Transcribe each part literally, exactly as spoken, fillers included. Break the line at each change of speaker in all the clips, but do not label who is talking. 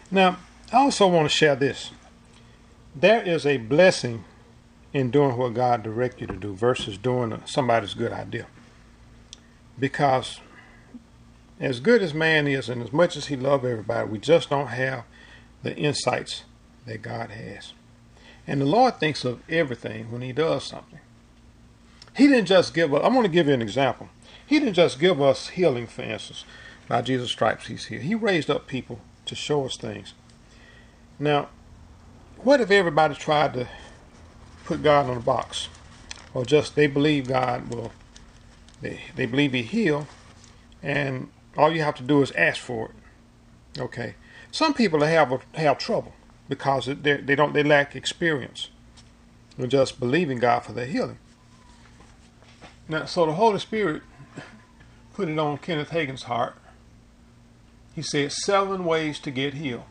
Now, I also want to share this. There is a blessing in doing what God directs you to do versus doing somebody's good idea. Because as good as man is and as much as he loves everybody, we just don't have the insights that God has. And the Lord thinks of everything when he does something. He didn't just give us, I'm going to give you an example. He didn't just give us healing, for instance. By Jesus' stripes he's here. He raised up people to show us things. Now, what if everybody tried to put God in a box? Or just they believe God will, they, they believe he heal, and all you have to do is ask for it. Okay. Some people have have trouble because they they don't they lack experience in just believing God for their healing. Now, so the Holy Spirit put it on Kenneth Hagin's heart. He said seven ways to get healed.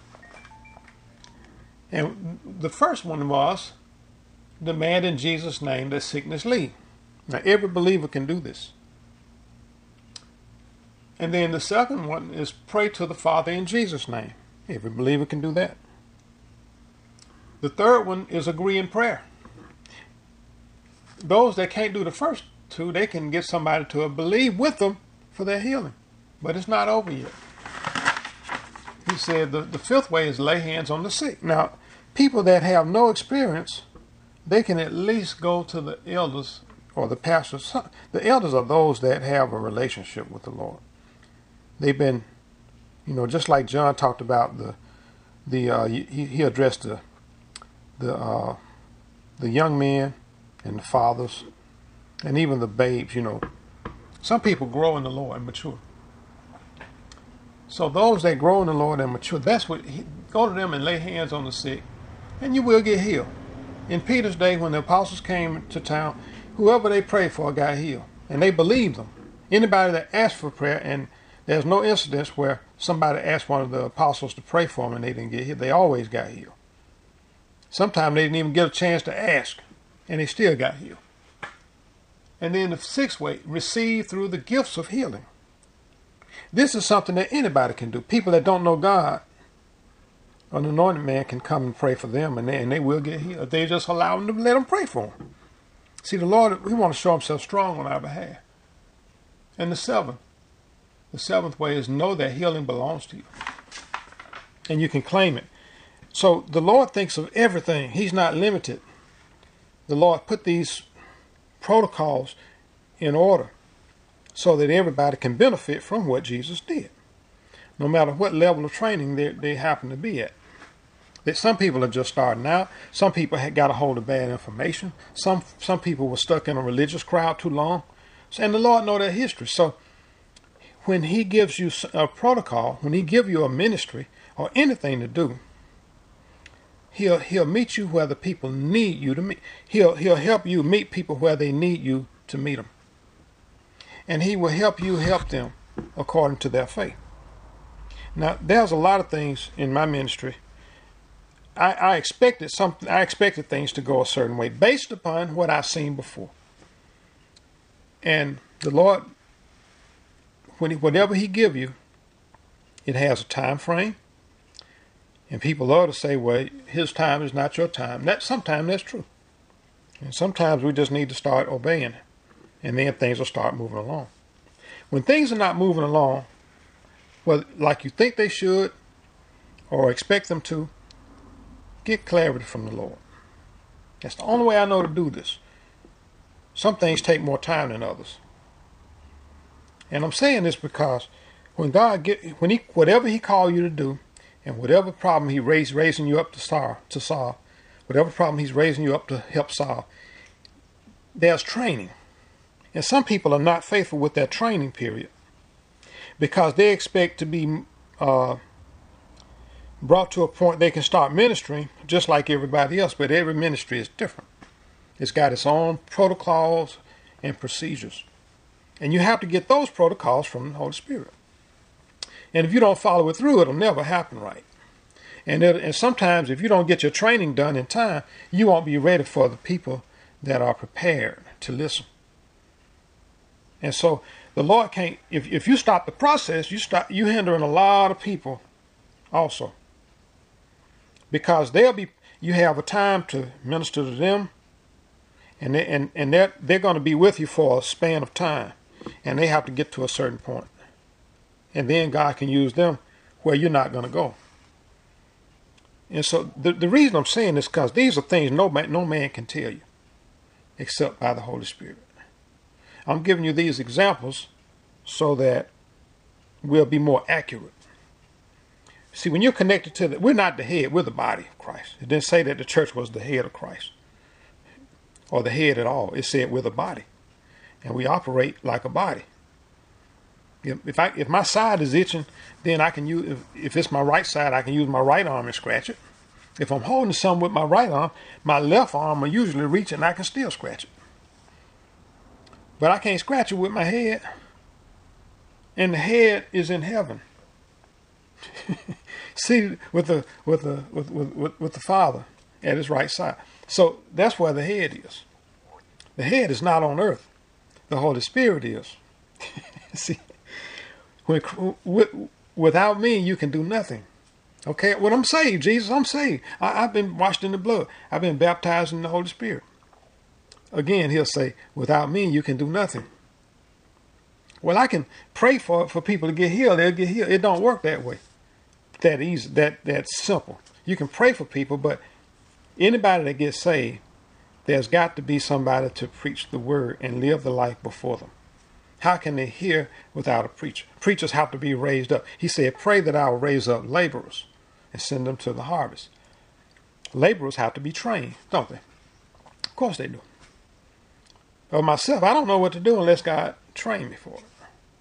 And the first one was demand in Jesus' name that sickness leave. Now, every believer can do this. And then the second one is pray to the Father in Jesus' name. Every believer can do that. The third one is agree in prayer. Those that can't do the first two, they can get somebody to believe with them for their healing. But it's not over yet. He said the, the fifth way is lay hands on the sick. Now, people that have no experience, they can at least go to the elders or the pastors. The elders are those that have a relationship with the Lord. They've been, you know, just like John talked about the, the uh, he, he addressed the, the, uh, the young men and the fathers, and even the babes. You know, some people grow in the Lord and mature. So those that grow in the Lord and mature, that's what he, go to them and lay hands on the sick, and you will get healed. In Peter's day, when the apostles came to town, whoever they prayed for got healed, and they believed them. Anybody that asked for prayer, and there's no incidents where somebody asked one of the apostles to pray for them and they didn't get healed. They always got healed. Sometimes they didn't even get a chance to ask, and they still got healed. And then the sixth way, receive through the gifts of healing. This is something that anybody can do. People that don't know God, an anointed man can come and pray for them, and they, and they will get healed. They just allow them to let them pray for them. See, the Lord, we want to show himself strong on our behalf. And the seventh, the seventh way is know that healing belongs to you. And you can claim it. So the Lord thinks of everything. He's not limited. The Lord put these protocols in order so that everybody can benefit from what Jesus did, no matter what level of training they, they happen to be at. That some people are just starting out. Some people had got a hold of bad information. Some some people were stuck in a religious crowd too long. So, and the Lord knows their history. So when he gives you a protocol, when he gives you a ministry or anything to do, he'll he'll meet you where the people need you to meet. He'll he'll help you meet people where they need you to meet them. And he will help you help them according to their faith. Now, there's a lot of things in my ministry. I, I expected something. I expected things to go a certain way based upon what I've seen before. And the Lord, when he, whatever he give you, it has a time frame. And people love to say, well, his time is not your time. That sometimes that's true. And sometimes we just need to start obeying. And then things will start moving along. When things are not moving along, well, like you think they should or expect them to, get clarity from the Lord. That's the only way I know to do this. Some things take more time than others. And I'm saying this because when God get when he whatever he called you to do, and whatever problem he raised raising you up to solve to solve, whatever problem he's raising you up to help solve, there's training. And some people are not faithful with their training period because they expect to be uh, brought to a point they can start ministering just like everybody else, but every ministry is different. It's got its own protocols and procedures. And you have to get those protocols from the Holy Spirit. And if you don't follow it through, it'll never happen right. And, it, and sometimes if you don't get your training done in time, you won't be ready for the people that are prepared to listen. And so the Lord can't, if, if you stop the process, you stop, you hindering a lot of people also. because they'll be, you have a time to minister to them, and they, and, and they're, they're going to be with you for a span of time, and they have to get to a certain point. And then God can use them where you're not going to go. And so the, the reason I'm saying this is because these are things no man, no man can tell you except by the Holy Spirit. I'm giving you these examples so that we'll be more accurate. See, when you're connected to the, we're not the head, we're the body of Christ. It didn't say that the church was the head of Christ or the head at all. It said we're the body, and we operate like a body. If, if I if my side is itching, then I can use, if, if it's my right side, I can use my right arm and scratch it. If I'm holding something with my right arm, my left arm will usually reach and I can still scratch it. But I can't scratch it with my head. And the head is in heaven. See, with the with the with, with with the Father at his right side. So that's where the head is. The head is not on earth. The Holy Spirit is. See, when, with, without me, you can do nothing. Okay, well, I'm saved, Jesus. I'm saved. I, I've been washed in the blood. I've been baptized in the Holy Spirit. Again, he'll say, without me, you can do nothing. Well, I can pray for for people to get healed. They'll get healed. It don't work that way. That easy. That that's simple. You can pray for people, but anybody that gets saved, there's got to be somebody to preach the word and live the life before them. How can they hear without a preacher? Preachers have to be raised up. He said, pray that I will raise up laborers and send them to the harvest. Laborers have to be trained, don't they? Of course they do. But myself, I don't know what to do unless God trained me for it.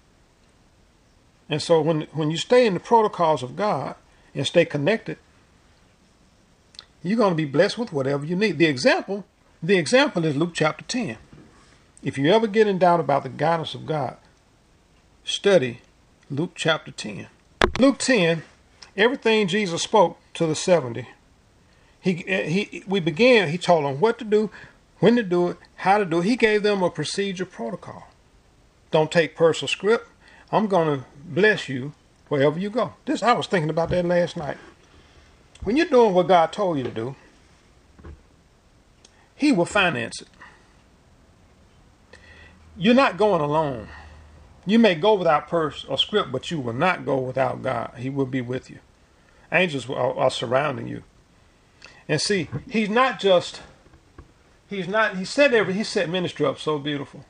And so when, when you stay in the protocols of God and stay connected, you're going to be blessed with whatever you need. The example, the example is Luke chapter ten. If you ever get in doubt about the guidance of God, study Luke chapter ten. Luke ten, everything Jesus spoke to the seventy, he, he, we began, he told them what to do, when to do it, how to do it. He gave them a procedure protocol. Don't take personal script. I'm going to bless you wherever you go. This, I was thinking about that last night. When you're doing what God told you to do, he will finance it. You're not going alone. You may go without purse or script, but you will not go without God. He will be with you. Angels are, are surrounding you. And see, he's not just, he's not, he set every, he set ministry up so beautiful.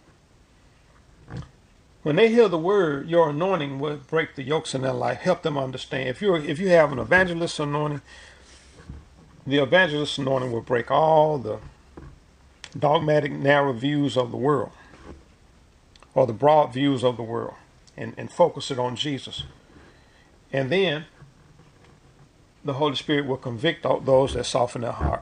When they hear the word, your anointing will break the yokes in their life, help them understand. If you're, if you have an evangelist anointing, the evangelist anointing will break all the dogmatic, narrow views of the world, or the broad views of the world, and, and focus it on Jesus. And then the Holy Spirit will convict those that soften their heart.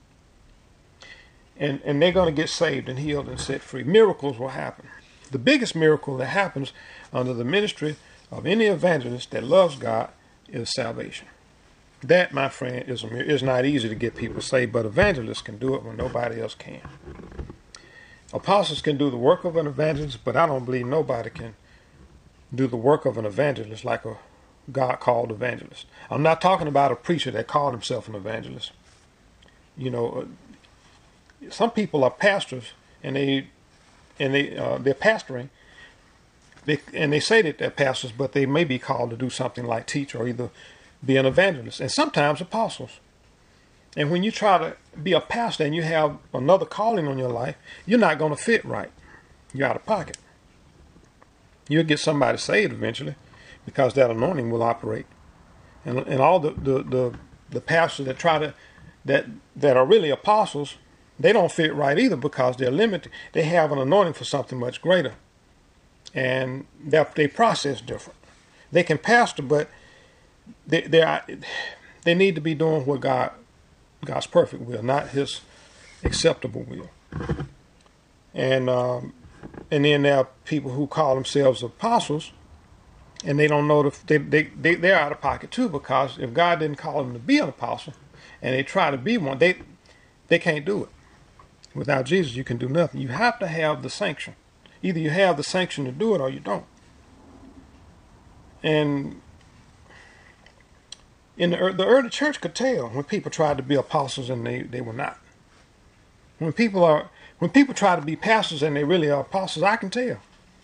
And, and they're going to get saved and healed and set free. Miracles will happen. The biggest miracle that happens under the ministry of any evangelist that loves God is salvation. That, my friend, is, a, is not easy to get people saved, but evangelists can do it when nobody else can. Apostles can do the work of an evangelist, but I don't believe nobody can do the work of an evangelist like a God-called evangelist. I'm not talking about a preacher that called himself an evangelist. You know, some people are pastors, and they and they uh, they're pastoring. They and they say that they're pastors, but they may be called to do something like teach or either be an evangelist, and sometimes apostles. And when you try to be a pastor and you have another calling on your life, you're not going to fit right. You're out of pocket. You'll get somebody saved eventually because that anointing will operate. And and all the, the, the, the pastors that try to, that, that are really apostles, they don't fit right either because they're limited. They have an anointing for something much greater. And they process different. They can pastor, but they, they, are, they need to be doing what God God's perfect will, not his acceptable will. And um, and then there are people who call themselves apostles, and they don't know, the, they, they, they, they're out of pocket too, because if God didn't call them to be an apostle, and they try to be one, they they can't do it. Without Jesus, you can do nothing. You have to have the sanction. Either you have the sanction to do it or you don't. And In the, the early church could tell when people tried to be apostles and they, they were not. When people are when people try to be pastors and they really are apostles, I can tell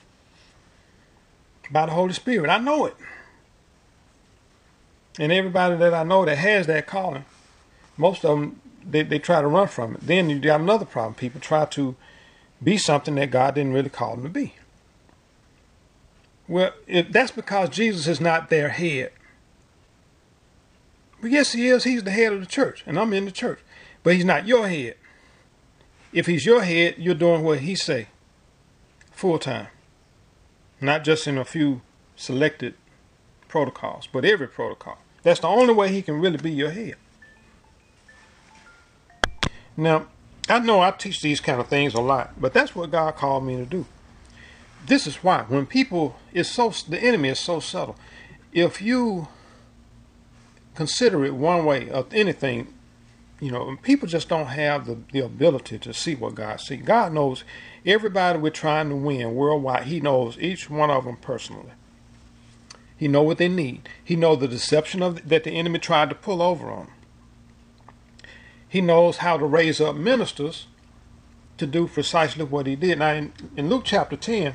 by the Holy Spirit. I know it. And everybody that I know that has that calling, most of them, they, they try to run from it. Then you got another problem. People try to be something that God didn't really call them to be. Well, if that's because Jesus is not their head. But yes, he is. He's the head of the church, and I'm in the church. But he's not your head. If he's your head, you're doing what he say, full time. Not just in a few selected protocols, but every protocol. That's the only way he can really be your head. Now, I know I teach these kind of things a lot, but that's what God called me to do. This is why when people is so the enemy is so subtle. If you consider it one way of anything, you know, people just don't have the, the ability to see what God sees. God knows everybody we're trying to win worldwide. He knows each one of them personally. He knows what they need. He knows the deception of that the enemy tried to pull over on them. He knows how to raise up ministers to do precisely what he did. Now, in, in Luke chapter ten,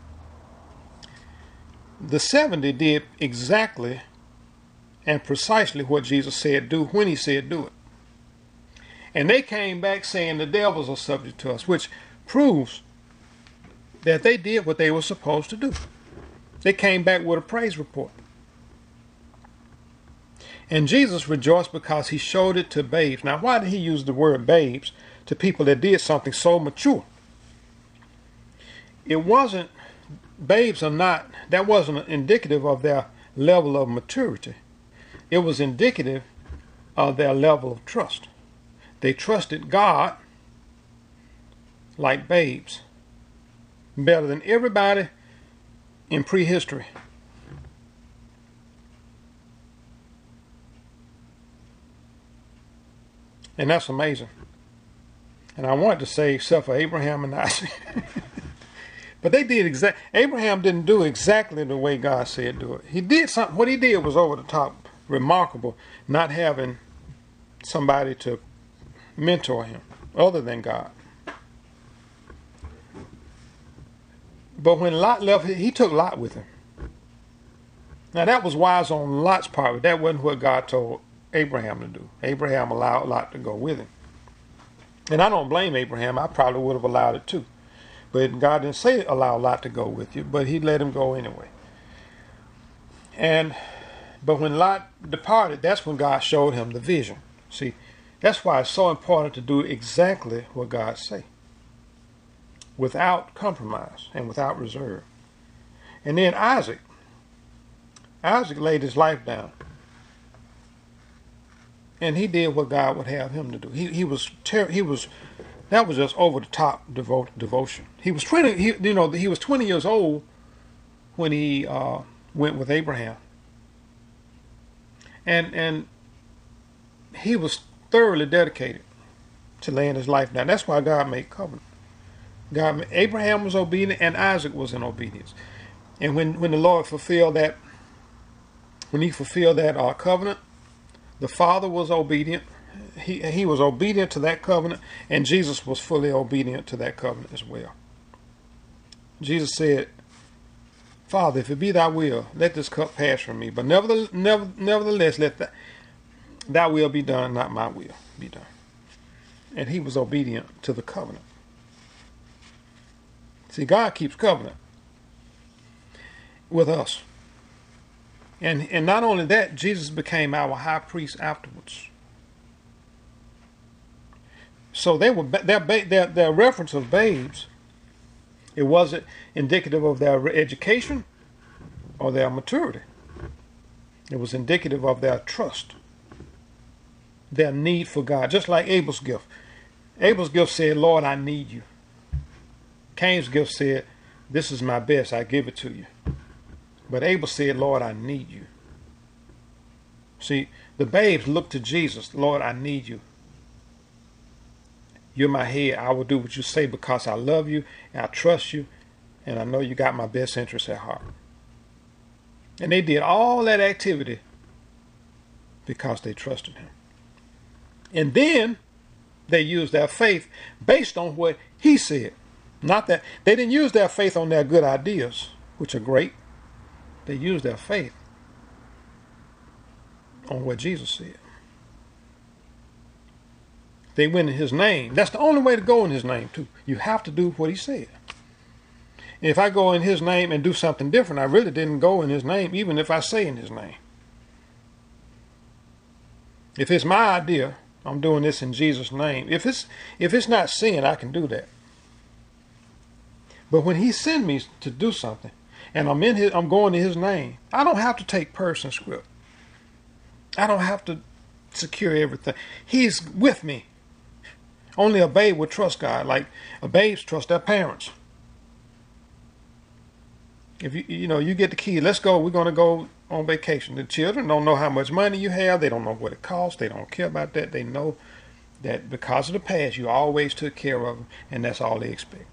the seventy did exactly and precisely what Jesus said do when he said do it. And they came back saying the devils are subject to us, which proves that they did what they were supposed to do. They came back with a praise report. And Jesus rejoiced because he showed it to babes. Now, why did he use the word babes to people that did something so mature? It wasn't, babes are not, that wasn't indicative of their level of maturity. It was indicative of their level of trust. They trusted God like babes, better than everybody in prehistory. And that's amazing. And I wanted to say, except for Abraham and Isaac. But they did exact. Abraham didn't do exactly the way God said do it. He did something. What he did was over the top, remarkable, not having somebody to mentor him other than God. But when Lot left, he took Lot with him. Now that was wise on Lot's part, but that wasn't what God told Abraham to do. Abraham allowed Lot to go with him. And I don't blame Abraham. I probably would have allowed it too. But God didn't say allow Lot to go with you, but he let him go anyway. And but when Lot departed, that's when God showed him the vision. See, that's why it's so important to do exactly what God say, without compromise and without reserve. And then Isaac. Isaac laid his life down. And he did what God would have him to do. He he was ter- he was that was just over the top devo- devotion. He was twenty. He, you know, he was twenty years old when he uh, went with Abraham, and and he was thoroughly dedicated to laying his life down. That's why God made covenant. God, Abraham was obedient, and Isaac was in obedience. And when when the Lord fulfilled that, when He fulfilled that uh, covenant. The Father was obedient. He, he was obedient to that covenant, and Jesus was fully obedient to that covenant as well. Jesus said, Father, if it be thy will, let this cup pass from me. But nevertheless, never, nevertheless let that, thy will be done, not my will be done. And he was obedient to the covenant. See, God keeps covenant with us. And and not only that, Jesus became our high priest afterwards. So they were their their their reference of babes. It wasn't indicative of their education or their maturity. It was indicative of their trust, their need for God. Just like Abel's gift. Abel's gift said, "Lord, I need you." Cain's gift said, "This is my best. I give it to you." But Abel said, Lord, I need you. See, the babes looked to Jesus. Lord, I need you. You're my head. I will do what you say because I love you and I trust you and I know you got my best interests at heart. And they did all that activity because they trusted him. And then they used their faith based on what he said. Not that they didn't use their faith on their good ideas, which are great. They used their faith on what Jesus said. They went in his name. That's the only way to go in his name, too. You have to do what he said. If I go in his name and do something different, I really didn't go in his name, even if I say in his name. If it's my idea, I'm doing this in Jesus' name. If it's if it's not sin, I can do that. But when he sent me to do something, and I'm in his, I'm going to his name, I don't have to take person script. I don't have to secure everything. He's with me. Only a babe would trust God, like a babes trust their parents. If you you know you get the key, let's go. We're going to go on vacation. The children don't know how much money you have. They don't know what it costs. They don't care about that. They know that because of the past, you always took care of them, and that's all they expect.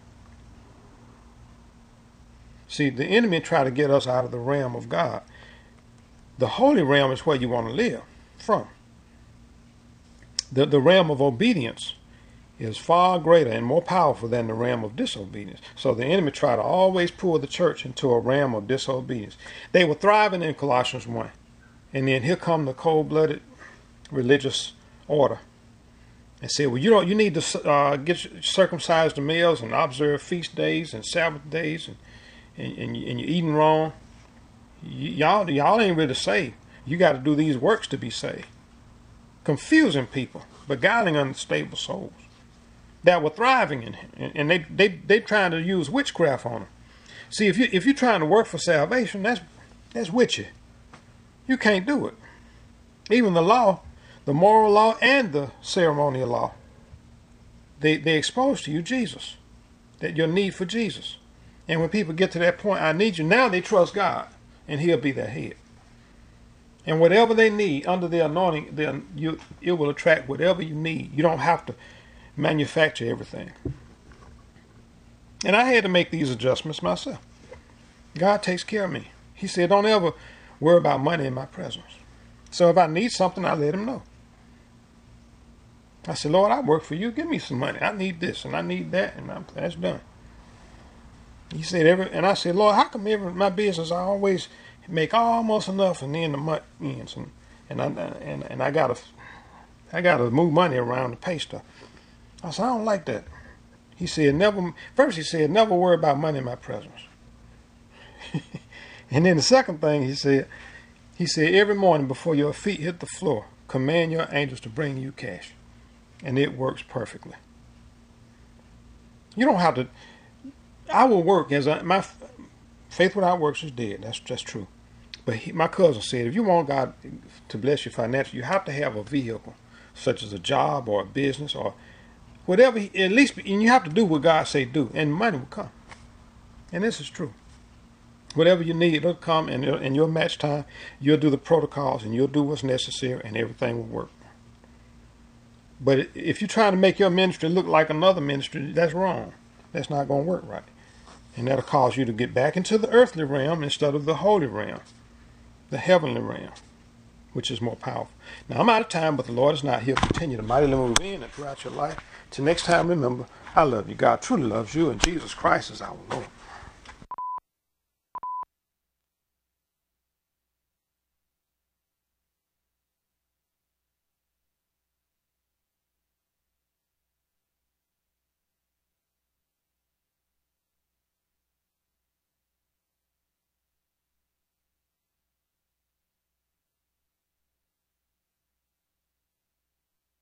See, the enemy try to get us out of the realm of God. The holy realm is where you want to live from. The, the realm of obedience is far greater and more powerful than the realm of disobedience. So the enemy try to always pull the church into a realm of disobedience. They were thriving in Colossians one. And then here come the cold-blooded religious order and said, well, you don't, you need to uh, get circumcised the males and observe feast days and Sabbath days, and and, and, and you're eating wrong. Y- y'all, y'all ain't really saved. You got to do these works to be saved. Confusing people, beguiling unstable souls that were thriving in him, and they they they trying to use witchcraft on them. See, if you if you're trying to work for salvation, that's that's witchy. You can't do it. Even the law, the moral law and the ceremonial law, they they expose to you Jesus, that your need for Jesus. And when people get to that point, I need you, now they trust God, and he'll be their head. And whatever they need under the anointing, then you it will attract whatever you need. You don't have to manufacture everything. And I had to make these adjustments myself. God takes care of me. He said, don't ever worry about money in my presence. So if I need something, I let him know. I said, Lord, I work for you. Give me some money. I need this and I need that, and I'm, that's done. He said, every, and I said, Lord, how come every my business I always make almost enough, and then the month ends, and and I and, and I gotta I gotta move money around to pay stuff. I said, I don't like that. He said, never. First, he said, never worry about money in my presence. And then the second thing he said, he said, every morning before your feet hit the floor, command your angels to bring you cash, and it works perfectly. You don't have to. I will work as I, my faith without works is dead. That's just true. But he, my cousin said, if you want God to bless you financially, you have to have a vehicle, such as a job or a business or whatever. He, at least, and you have to do what God say do, and money will come. And this is true. Whatever you need, it'll come, and in your match time, you'll do the protocols, and you'll do what's necessary, and everything will work. But if you're trying to make your ministry look like another ministry, that's wrong. That's not going to work right. And that'll cause you to get back into the earthly realm instead of the holy realm, the heavenly realm, which is more powerful. Now, I'm out of time, but the Lord is not. He'll continue to mightily move in and throughout your life. Till next time, remember, I love you. God truly loves you, and Jesus Christ is our Lord.